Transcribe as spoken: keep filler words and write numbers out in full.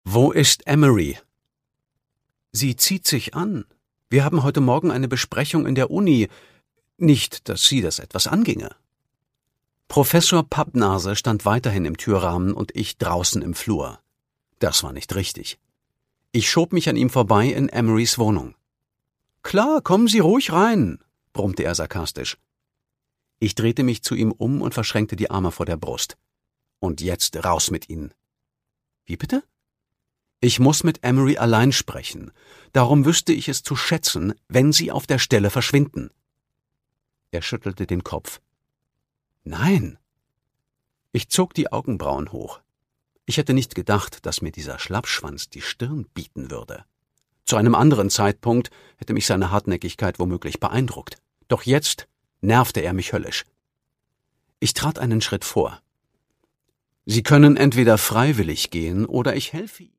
»Wo ist Emery?« »Sie zieht sich an. Wir haben heute Morgen eine Besprechung in der Uni. Nicht, dass Sie das etwas anginge.« Professor Pappnase stand weiterhin im Türrahmen und ich draußen im Flur. Das war nicht richtig. Ich schob mich an ihm vorbei in Emerys Wohnung. »Klar, kommen Sie ruhig rein«, brummte er sarkastisch. Ich drehte mich zu ihm um und verschränkte die Arme vor der Brust. »Und jetzt raus mit Ihnen.« »Wie bitte?« »Ich muss mit Emery allein sprechen. Darum wüsste ich es zu schätzen, wenn Sie auf der Stelle verschwinden.« Er schüttelte den Kopf. »Nein.« Ich zog die Augenbrauen hoch. Ich hätte nicht gedacht, dass mir dieser Schlappschwanz die Stirn bieten würde. Zu einem anderen Zeitpunkt hätte mich seine Hartnäckigkeit womöglich beeindruckt. Doch jetzt nervte er mich höllisch. Ich trat einen Schritt vor. »Sie können entweder freiwillig gehen, oder ich helfe Ihnen.«